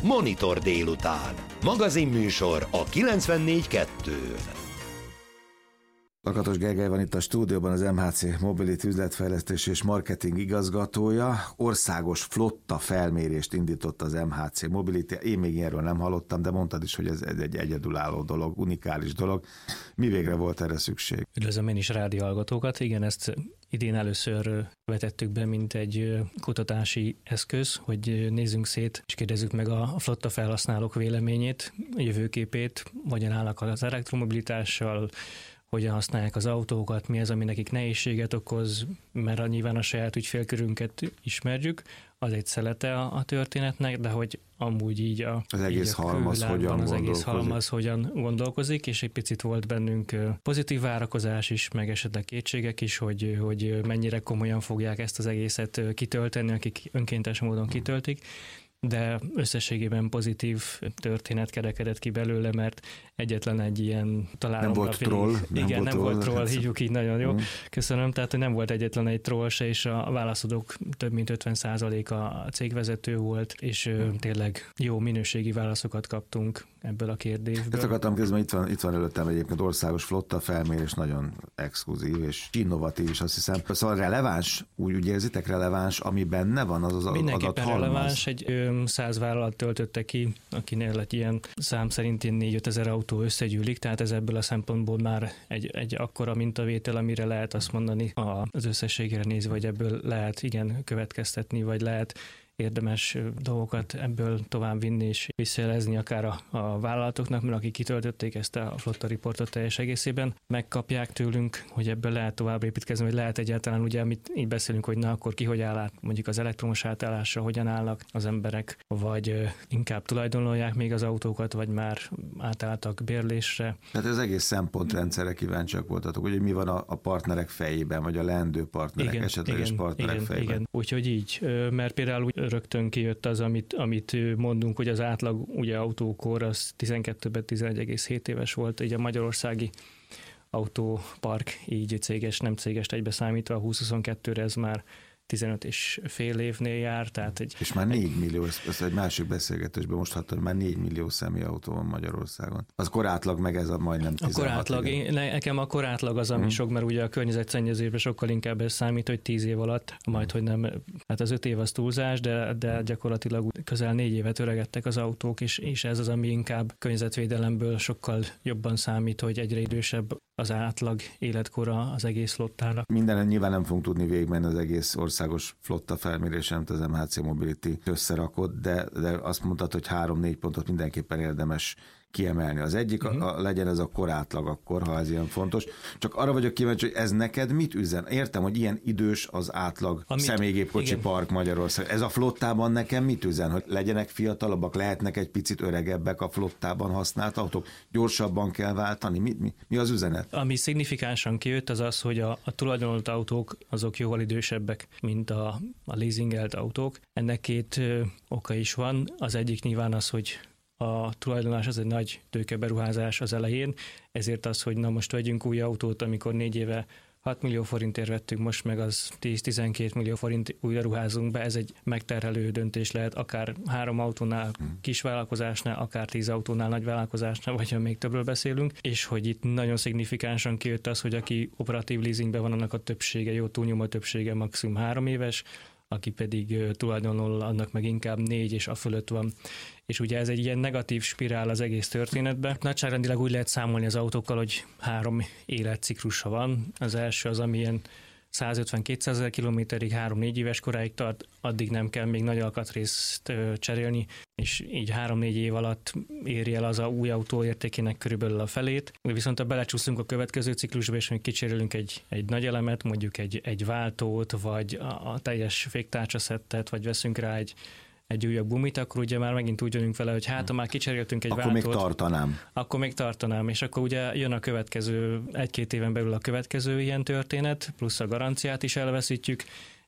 Monitor délután. Magazinműsor a 94.2-n. Lakatos Gergely van itt a stúdióban, az MHC Mobility üzletfejlesztés és marketing igazgatója. Országos flotta felmérést indított az MHC Mobility. Én még ilyenről nem hallottam, de mondtad is, hogy ez egy egyedülálló dolog, unikális dolog. Mi végre volt erre szükség? Üdvözlöm én is rádióhallgatókat. Igen, ezt idén először vetettük be, mint egy kutatási eszköz, hogy nézzünk szét, és kérdezzük meg a flotta felhasználók véleményét, a jövőképét, hogyan állnak az elektromobilitással, hogyan használják az autókat, mi az, ami nekik nehézséget okoz, mert nyilván a saját ügyfélkörünket ismerjük, az egy szelete a történetnek, de hogy amúgy így az egész halmaz hogyan gondolkozik, és egy picit volt bennünk pozitív várakozás is, meg esetleg kétségek is, hogy mennyire komolyan fogják ezt az egészet kitölteni, akik önkéntes módon kitöltik, de összességében pozitív történet kerekedett ki belőle, mert egyetlen egy ilyen találom. Nem volt troll. Nem volt troll, hívjuk így nagyon jó. Köszönöm, tehát nem volt egyetlen egy troll se, és a válaszadók több mint 50%-a a cégvezető volt, és tényleg jó minőségi válaszokat kaptunk ebből a kérdésből. Ezt akartam közben, itt van előttem egyébként országos flotta felmérés, nagyon exkluzív és innovatív is, azt hiszem. Szóval releváns, úgy érzitek releváns, ami benne van, az adathalmaz? Mindenképpen releváns, egy 100 vállalat töltötte ki, akinél egy ilyen szám szerint 4-5 ezer autó összegyűlik, tehát ez ebből a szempontból már egy akkora mintavétel, amire lehet azt mondani az összességére nézve, hogy ebből lehet igen következtetni, vagy lehet érdemes dolgokat ebből továbbvinni és visszajelezni akár a vállalatoknak, mert akik kitöltötték ezt a flotta riportot teljes egészében, megkapják tőlünk, hogy ebből lehet tovább építkezni, vagy lehet egyáltalán, ugye, amit így beszélünk, hogy na akkor ki hogy áll át, mondjuk az elektromos átállásra, hogyan állnak az emberek, vagy inkább tulajdonolják még az autókat, vagy már átálltak bérlésre. Tehát az egész szempontrendszerre kíváncsiak voltatok, hogy mi van a partnerek fejében, vagy a leendő partnerek, esetleges partnerek fejében. Igen, úgyhogy így, mert például rögtön kijött az, amit mondunk, hogy az átlag ugye autókor az 12-ben 11,7 éves volt, így a magyarországi autópark, így céges, nem céges egybe számítva, 2022-re ez már 15 és fél évnél jár, tehát és már 4 millió, ezt egy másik beszélgetésben most hattam, hogy már 4 millió személyautó van Magyarországon. Az korátlag meg ez a majdnem 16. A korátlag, nekem a korátlag az, ami sok, mert ugye a környezetszennyezésben sokkal inkább ez számít, hogy 10 év alatt, majd hogy nem, hát az 5 év az túlzás, de gyakorlatilag közel 4 évet öregedtek az autók, és ez az, ami inkább környezetvédelemből sokkal jobban számít, hogy egyre idősebb az átlag életkora az egész flottának. Minden nyilván nem fogunk tudni végigmenni az egész országos flotta felmérésen, amit az MHC Mobility összerakott, de azt mondtad, hogy 3-4 pontot mindenképpen érdemes kiemelni. Az egyik, legyen ez a korátlag akkor, ha ez ilyen fontos. Csak arra vagyok kíváncsi, hogy ez neked mit üzen? Értem, hogy ilyen idős az átlag személygépkocsi park Magyarország. Ez a flottában nekem mit üzen? Hogy legyenek fiatalabbak, lehetnek egy picit öregebbek a flottában használt autók? Gyorsabban kell váltani? Mi az üzenet? Ami szignifikánsan kijött, az az, hogy a tulajdonolt autók azok jóval idősebbek, mint a leasingelt autók. Ennek 2 oka is van. Az egyik nyilván az, hogy a tulajdonlás az egy nagy tőkeberuházás az elején, ezért az, hogy na most vegyünk új autót, amikor 4 éve 6 millió forintért vettük, most meg az 10-12 millió forint újra ruházunk be, ez egy megterhelő döntés lehet, akár 3 autónál kisvállalkozásnál, akár 10 autónál nagyvállalkozásnál, vagy ha még többről beszélünk, és hogy itt nagyon szignifikánsan kijött az, hogy aki operatív leasingben van, annak a többsége, jó túlnyomó többsége maximum 3 éves, aki pedig tulajdonol, annak meg inkább 4 és a fölött van. És ugye ez egy ilyen negatív spirál az egész történetben. Nagyságrendileg úgy lehet számolni az autókkal, hogy 3 életciklusa van. Az első az, ami ilyen 150-200 ezer kilométerig, 3-4 éves koráig tart, addig nem kell még nagy alkatrészt cserélni, és így 3-4 év alatt éri el az a új autó értékének körülbelül a felét. Viszont ha belecsúszunk a következő ciklusba, és még kicserélünk egy nagy elemet, mondjuk egy váltót, vagy a teljes féktárcsaszettet, vagy veszünk rá egy újabb gumit, akkor ugye már megint úgy jönünk vele, hogy hát ha már kicseréltünk egy akkor váltót. Akkor még tartanám. És akkor ugye jön a következő, 1-2 éven belül a következő ilyen történet, plusz a garanciát is elveszítjük,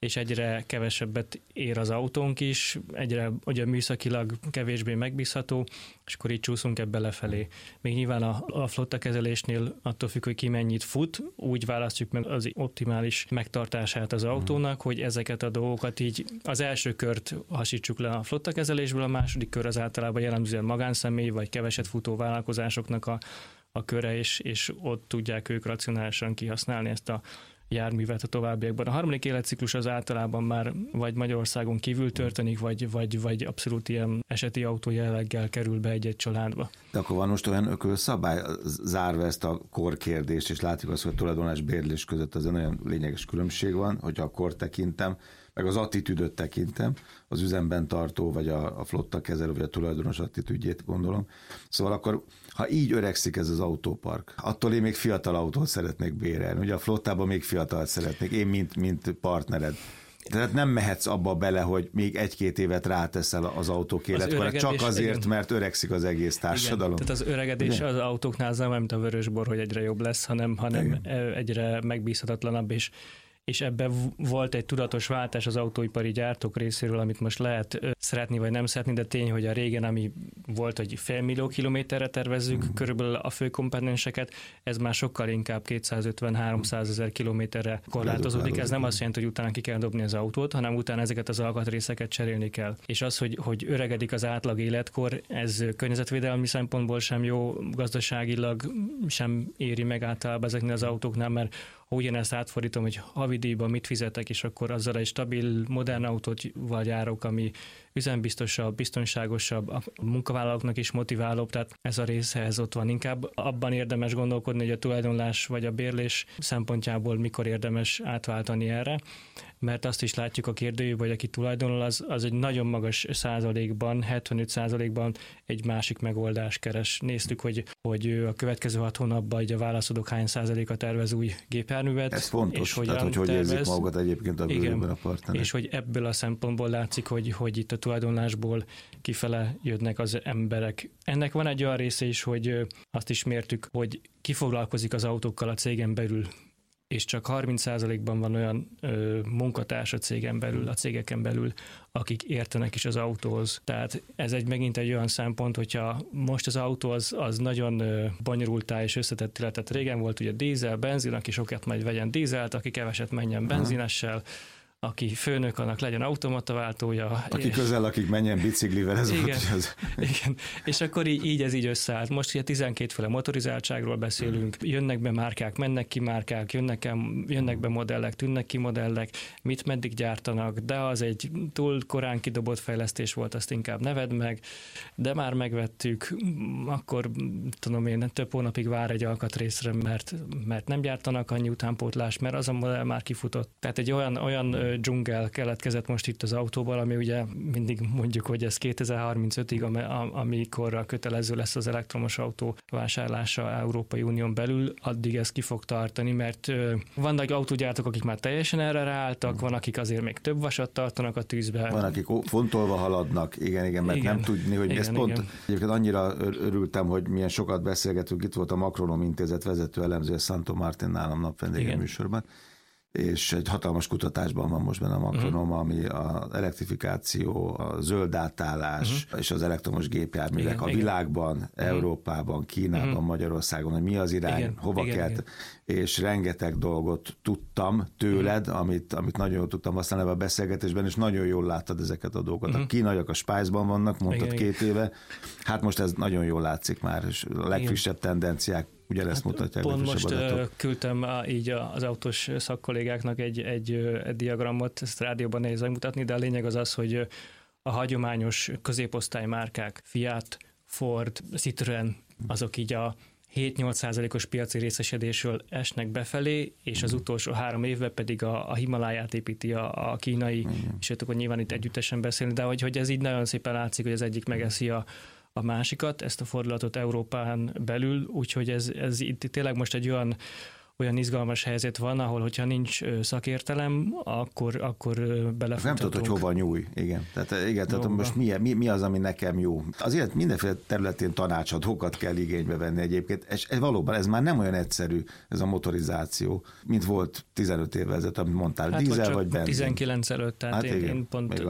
és egyre kevesebbet ér az autónk is, egyre ugye műszakilag kevésbé megbízható, és akkor így csúszunk ebbe lefelé. Még nyilván a flotta kezelésnél attól függ, hogy ki mennyit fut, úgy választjuk meg az optimális megtartását az autónak, hogy ezeket a dolgokat így az első kört hasítsuk le a flotta kezelésből, a második kör az általában jellemzően magánszemély vagy keveset futó vállalkozásoknak a köre, és ott tudják ők racionálisan kihasználni ezt a járművet a továbbiakban. A harmadik életciklus az általában már vagy Magyarországon kívül történik, vagy abszolút ilyen eseti autó jelleggel kerül be egy családba. De akkor van most olyan ökölszabály, zárva ezt a korkérdést, és látjuk azt, hogy tulajdonlás bérlés között az nagyon lényeges különbség van, hogyha a kort tekintem, meg az attitűdöt tekintem, az üzemben tartó, vagy a flotta kezelő, vagy a tulajdonos attitűdjét gondolom. Szóval akkor, ha így öregszik ez az autópark, attól én még fiatal autót szeretnék bérelni. Ugye a flottában még fiatalt szeretnék, én mint partnered. Tehát nem mehetsz abba bele, hogy még 1-2 évet ráteszel az autók életkorra, csak azért, igen, mert öregszik az egész társadalom. Igen, tehát az öregedés az autóknál az nem mint a vörösbor, hogy egyre jobb lesz, hanem egyre megbízhatatlanabb, és ebben volt egy tudatos váltás az autóipari gyártók részéről, amit most lehet szeretni vagy nem szeretni, de tény, hogy a régen, ami volt, hogy 500 000 kilométerre tervezzük körülbelül a fő komponenseket, ez már sokkal inkább 250-300 000 kilométerre korlátozódik. Ez nem azt jelenti, hogy utána ki kell dobni az autót, hanem utána ezeket az alkatrészeket cserélni kell. És az, hogy öregedik az átlag életkor, ez környezetvédelmi szempontból sem jó, gazdaságilag sem éri meg általában ezeknél az autóknál, mert ha ugyanezt átfordítom, hogy havidíjban mit fizetek, és akkor azzal egy stabil, modern autót járok, ami üzembiztosabb, biztonságosabb, a munkavállalóknak is motiválóbb, tehát ez a részhez ott van. Inkább abban érdemes gondolkodni, hogy a tulajdonlás vagy a bérlés szempontjából mikor érdemes átváltani erre, mert azt is látjuk a kérdőjében, hogy aki tulajdonol, az egy nagyon magas százalékban, 75%-ban egy másik megoldást keres. Néztük, hogy a következő 6 hónapban a válaszadók hány százaléka tervez új gépjárművet. Ez fontos, és tehát hogy érzik magukat egyébként a bőrben a partnerek. És hogy ebből a szempontból látszik, hogy itt a tulajdonlásból kifele jönnek az emberek. Ennek van egy olyan része is, hogy azt is mértük, hogy ki foglalkozik az autókkal a cégen belül, és csak 30%-ban van olyan munkatárs a cégen belül, a cégeken belül, akik értenek is az autóhoz. Tehát ez megint egy olyan szempont, hogyha most az autó az nagyon bonyolultá és összetett, tehát régen volt ugye dízel, benzin, aki sokat megy, vegyen dízelt, aki keveset menjen benzinessel, aki főnök, annak legyen automataváltója. Aki közel, akik menjen biciklivel, ez igen, volt, az... igen, és akkor így ez így összeállt. Most ugye 12 féle motorizáltságról beszélünk, jönnek be márkák, mennek ki márkák, jönnek be modellek, tűnnek ki modellek, mit meddig gyártanak, de az egy túl korán kidobott fejlesztés volt, azt inkább ne vedd meg, de már megvettük, akkor tudom én, több hónapig vár egy alkatrészre, mert nem gyártanak annyi utánpótlást, mert az a modell már kifutott. Tehát egy olyan dzsungel keletkezett most itt az autóban, ami ugye mindig mondjuk, hogy ez 2035-ig, amikor kötelező lesz az elektromos autó vásárlása Európai Unión belül, addig ez ki fog tartani, mert vannak autógyártók, akik már teljesen erre ráálltak, van, akik azért még több vasat tartanak a tűzbe. Van, akik fontolva haladnak, igen, mert nem tudni, hogy ez pont. Egyébként annyira örültem, hogy milyen sokat beszélgetünk, itt volt a Makronom Intézet vezető elemzője, Szantó Martin nálam napvendége műsorban, és egy hatalmas kutatásban van most benne a Makronom, ami az elektrifikáció, a zöld átállás és az elektromos gépjárművek a világban, Európában, Kínában, Magyarországon, hogy mi az irány, hova kell, és rengeteg dolgot tudtam tőled, amit nagyon jól tudtam használni ebben a beszélgetésben, és nagyon jól láttad ezeket a dolgokat. A kínaiak a Spice-ban vannak, mondtad 2 éve, hát most ez nagyon jól látszik már, és a legfrissebb tendenciák ugyanezt mutatják. Pont most küldtem így az autós szakkollégáknak egy diagramot, ezt rádióban nehéz megmutatni, de a lényeg az, hogy a hagyományos középosztály márkák, Fiat, Ford, Citroen, azok így a 7-8%-os piaci részesedésről esnek befelé, és az utolsó 3 évben pedig a Himaláját építi a kínai, és akkor nyilván itt együttesen beszélni, de hogy ez így nagyon szépen látszik, hogy az egyik megeszi a másikat, ezt a fordulatot Európán belül, úgyhogy ez itt tényleg most egy olyan izgalmas helyzet van, ahol hogyha nincs szakértelem, akkor belefuthatunk. Nem tudod, hogy hova nyúj. Igen. Tehát most mi az, ami nekem jó. Azért mindenféle területén tanácsadókat kell igénybe venni egyébként, és valóban ez már nem olyan egyszerű, ez a motorizáció, mint volt 15 évvel ezelőtt, amit mondtál, dízel vagy benzin. 19 előtt, tehát én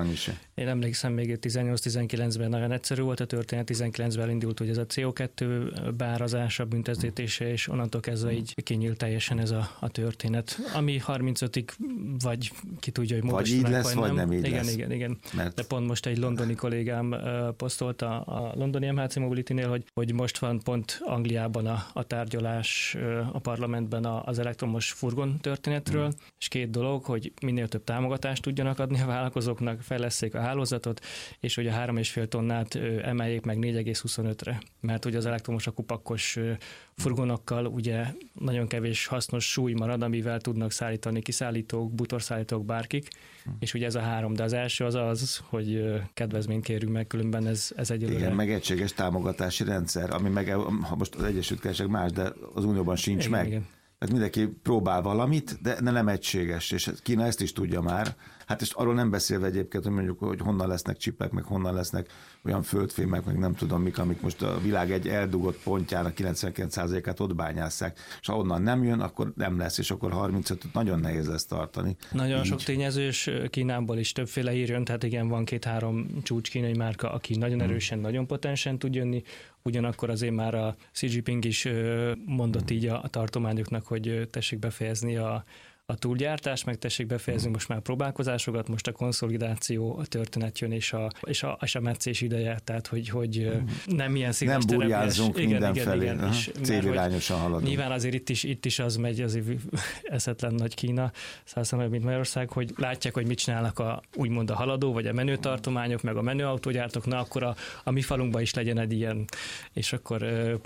emlékszem, még 18-19-ben nagyon egyszerű volt a történet, 19-ben indult, hogy ez a CO2 beárazása, büntetése, és onnantól kezdve így kinyílt teljesen ez a történet, ami 35-ig vagy ki tudja, hogy módosítanak, vagy így lesz, vagy nem így lesz. Igen. De pont most egy londoni kollégám posztolta a londoni MHC Mobility-nél, hogy most van pont Angliában a tárgyalás a parlamentben az elektromos furgon történetről, és két dolog, hogy minél több támogatást tudjanak adni a vállalkozóknak, fejlesszék a hálózatot, és hogy a 3,5 tonnát emeljék meg 4,25-re. Mert ugye az elektromos akupakkos furgonokkal ugye nagyon kevés hasznos súly marad, amivel tudnak szállítani kiszállítók, bútorszállítók, bárkik, és ugye ez a 3, de az első az, hogy kedvezményt kérünk meg, különben ez egyelőre. Igen, meg egységes támogatási rendszer, ami meg most az Egyesült Királyság más, de az Unióban sincs meg. Igen. Tehát mindenki próbál valamit, de nem egységes, és Kína ezt is tudja már. Hát és arról nem beszélve egyébként, hogy mondjuk, hogy honnan lesznek csipek, meg honnan lesznek olyan földfémek, meg nem tudom mik, amik most a világ egy eldugott pontjának 99%-át ott bányásszák, és ha onnan nem jön, akkor nem lesz, és akkor 35-öt nagyon nehéz lesz tartani. Nagyon így. Sok tényező, és Kínából is többféle hír jön, tehát igen, van 2-3 csúcs kínai márka, aki nagyon erősen, nagyon potensen tud jönni, ugyanakkor azért már a Xi Jinping is mondott így a tartományoknak, hogy tessék befejezni a túlgyártást, meg tessék befejezni most már próbálkozásokat, most a konszolidáció, a történet jön, és a meccés ideje, tehát hogy nem ilyen színes nem burjánzunk mindenfelé, célirányosan haladunk. Nyilván azért itt is az megy, azért eszetlen nagy Kína, 100 mint Magyarország, hogy látják, hogy mit csinálnak úgymond a haladó, vagy a menő tartományok, meg a menő autógyártók, na akkor a mi falunkban is legyen egy ilyen, és akkor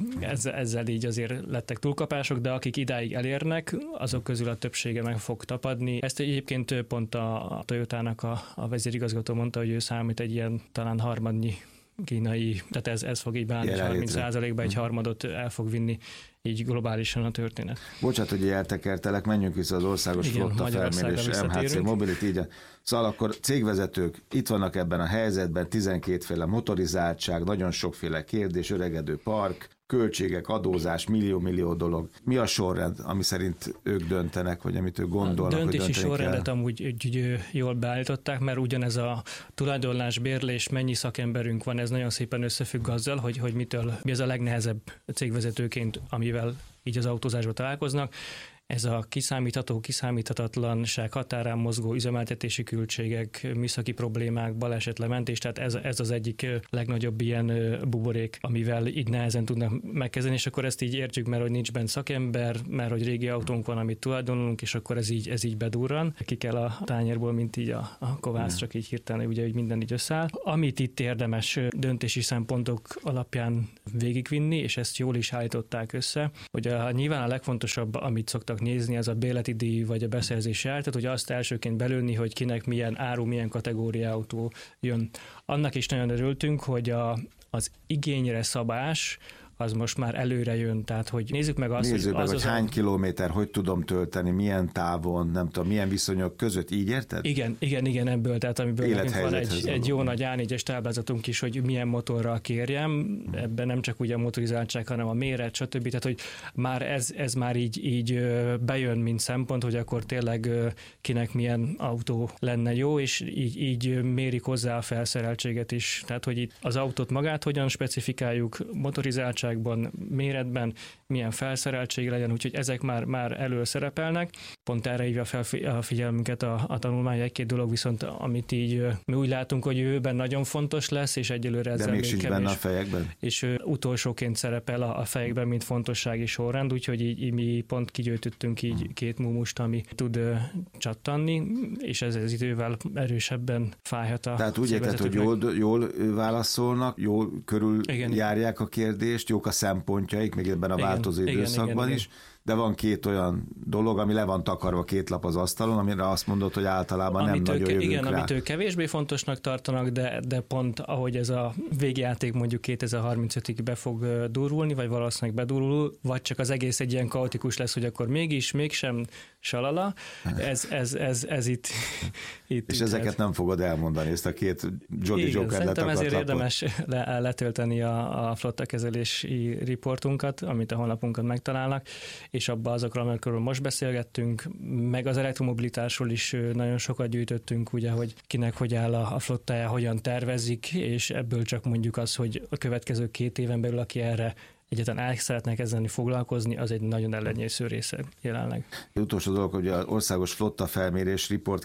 ezzel így azért lettek túlkapások, de akik idáig elérnek, azok közül a többsége meg fog tapadni. Ezt egyébként pont a Toyotának a vezérigazgató mondta, hogy ő számít egy ilyen talán harmadnyi kínai, tehát ez fog így beállni, 30%-ba egy harmadot el fog vinni így globálisan a történet. Bocsánat, hogy eltekertelek, menjünk vissza az országos flotta felmérés, MHC Mobility, így. Szóval akkor cégvezetők itt vannak ebben a helyzetben, 12 féle motorizáltság, nagyon sokféle kérdés, öregedő park, költségek, adózás, millió dolog. Mi a sorrend, ami szerint ők döntenek, vagy amit ők gondolnak, hogy döntési sorrendet kell? Amúgy jól beállították, mert ugyanez a tulajdonlás, bérlés, mennyi szakemberünk van, ez nagyon szépen összefügg azzal, hogy mi az a legnehezebb cégvezetőként, amivel így az autózásba találkoznak. Ez a kiszámítható, kiszámíthatatlanság, határán mozgó üzemeltetési költségek, műszaki problémák, balesetlementés, tehát ez az egyik legnagyobb ilyen buborék, amivel így nehezen tudnak megkezdeni, és akkor ezt így értjük, mert hogy nincs benne szakember, mert hogy régi autónk van, amit tulajdonolunk, és akkor ez így bedurran. Ki kell a tányérból, mint így a kovász, csak így hirtelen, ugye, hogy minden így összeáll. Amit itt érdemes döntési szempontok alapján végigvinni, és ezt jól is állították össze, hogy nyilván a legfontosabb, amit szoktak nézni, ez a bérleti díj vagy a beszerzési ár, tehát hogy azt elsőként belőni, hogy kinek milyen áru, milyen kategória autó jön. Annak is nagyon örültünk, hogy az igényre szabás az most már előre jön, tehát hogy nézzük meg azt, hogy hány kilométer, hogy tudom tölteni, milyen távon, nem tudom, milyen viszonyok között, így érted? Igen, ebből, tehát amiből nekünk van egy jó nagy A4-es táblázatunk is, hogy milyen motorral kérjem, ebben nem csak ugye a motorizáltság, hanem a méret, stb. Tehát, hogy már ez már így bejön, mint szempont, hogy akkor tényleg kinek milyen autó lenne jó, és így mérik hozzá a felszereltséget is. Tehát, hogy itt az autót magát hogyan specifikáljuk, motorizáltság, méretben, milyen felszereltség legyen, úgyhogy ezek már elől szerepelnek. Pont erre hívja fel a figyelmünket a tanulmány, egy-két dolog, viszont amit így mi úgy látunk, hogy jövőben nagyon fontos lesz, és egyelőre ezzel még sincs kevés. Benne a fejekben? És utolsóként szerepel a fejekben, mint fontossági sorrend, úgyhogy így mi pont kigyűjtöttünk így két mumust, ami tud csattanni, és ez idővel erősebben fájhat a Tehát úgy érted, hogy jól válaszolnak, jól körül járják a kérdést, jók a szempontjaik, még ebben a változó időszakban is, de van két olyan dolog, ami le van takarva két lap az asztalon, amire azt mondod, hogy általában nem nagyon jövünk igen, rá. amit ők kevésbé fontosnak tartanak, de pont ahogy ez a végjáték mondjuk 2035-ig be fog durulni, vagy valószínűleg bedurul, vagy csak az egész egy ilyen kaotikus lesz, hogy akkor mégis, mégsem, salala, ez itt és ezeket nem fogod elmondani, ezt a két Jolly Joker letakart lapot. Ezért érdemes letölteni a flottakezelési riportunkat, amit a honlapunkon megtalálnak, és abban azokról, amikről most beszélgettünk, meg az elektromobilitásról is nagyon sokat gyűjtöttünk, ugye, hogy kinek hogy áll a flottája, hogyan tervezik, és ebből csak mondjuk az, hogy a következő 2 éven belül, aki erre egyáltalán el szeretne kezdeni foglalkozni, az egy nagyon ellenyésző része jelenleg. Utolsó dolog, hogy az országos flotta felmérés report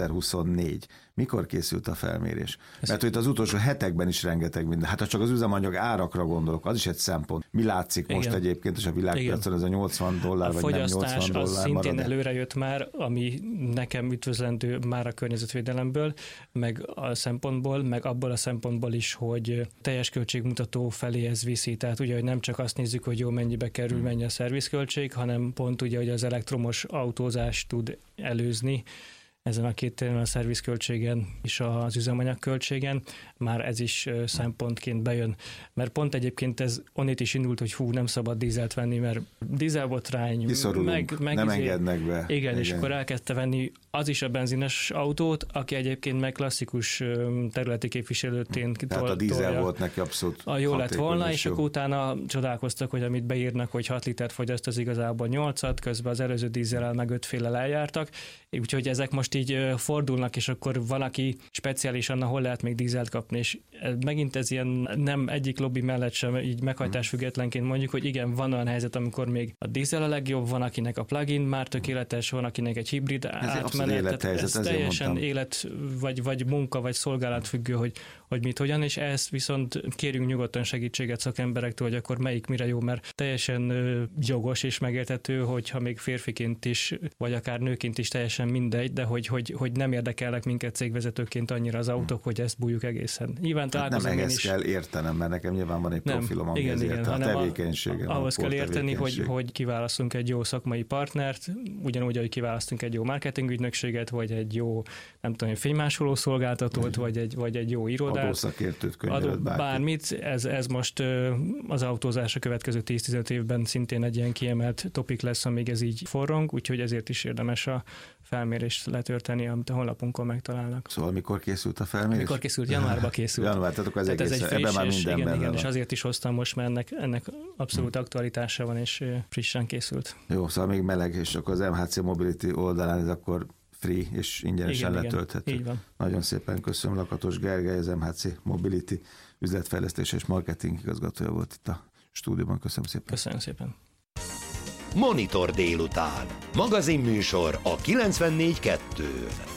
2024. Mikor készült a felmérés? Mert itt az utolsó hetekben is rengeteg minden. Hát ha csak az üzemanyag árakra gondolok, az is egy szempont. Mi látszik most egyébként, és a világpiacon ez a $80, vagy nem $80 marad? A fogyasztás az szintén előre jött már, ami nekem üdvözlendő már a környezetvédelemből, meg a szempontból, meg abból a szempontból is, hogy teljes költségmutató felé ez viszi. Tehát ugye, hogy nem csak azt nézzük, hogy jó, mennyibe kerül, mennyi a szervizköltség, hanem pont ugye, hogy az elektromos autózás tud előzni ezen a 2 téren, a szervizköltségen és az üzemanyagköltségen, már ez is szempontként bejön. Mert pont egyébként ez onnét is indult, hogy nem szabad dízelt venni, mert dízelbotrány, meg nem engednek be. Igen, és akkor elkezdte venni az is a benzines autót, aki egyébként meg klasszikus területi képviselőként tehát a dízel volt neki abszolút jó lett volna, és akkor utána csodálkoztak, hogy amit beírnak, hogy 6 litert fogyaszt, az igazából 8-at, közben az előző dízellel meg 5-féle eljártak, úgyhogy ezek most így fordulnak, és akkor van, aki speciálisan, hol lehet még dízelt kapni, és megint ez ilyen nem egyik lobby mellett sem így meghajtás függetlenként mondjuk, hogy igen, van olyan helyzet, amikor még a dízel a legjobb, van akinek a plug-in már tökéletes, van akinek egy hibrid átmenet, ez teljesen élet, vagy munka, vagy szolgálat függő, hogy mit, hogyan, és ezt viszont kérjünk nyugodtan segítséget szakemberektől, hogy akkor melyik mire jó, mert teljesen jogos és megérthető, hogyha még férfiként is, vagy akár nőként is teljesen mindegy, de hogy nem érdekelnek minket cégvezetőként annyira az autók, hogy ezt bújjuk egészen. Nyilván nem ehhez kell értenem, mert nekem nyilván van egy profilom, ami ezért a tevékenységem. Ahhoz kell érteni, hogy kiválasztunk egy jó szakmai partnert, ugyanúgy, ahogy kiválasztunk egy jó marketingügynökséget, vagy egy jó, nem tudom, fénymásoló szolgáltatót, vagy egy jó irodát. Adószakértőt, könyvelőt, bármit. Ez most az autózás a következő 10-15 évben szintén egy ilyen kiemelt topik lesz, amíg ez így forrong, úgyhogy ezért is érdemes a felmérést letölteni, amit a honlapunkon megtalálnak. Szóval mikor készült a felmérés? Mikor készült? Januárban készült. Január, tehát akkor ez egész, ebben már minden benne van. És azért is hoztam most, mert ennek abszolút aktualitása van, és frissen készült. Jó, szóval még meleg, és akkor az MHC Mobility oldalán ez akkor free és ingyenesen letölthető. Így van. Nagyon szépen köszönöm, Lakatos Gergely, az MHC Mobility üzletfejlesztés és marketing igazgatója volt itt a stúdióban. Köszönöm szépen. Köszönöm szépen. Monitor délután. Magazinműsor a 94.2-n.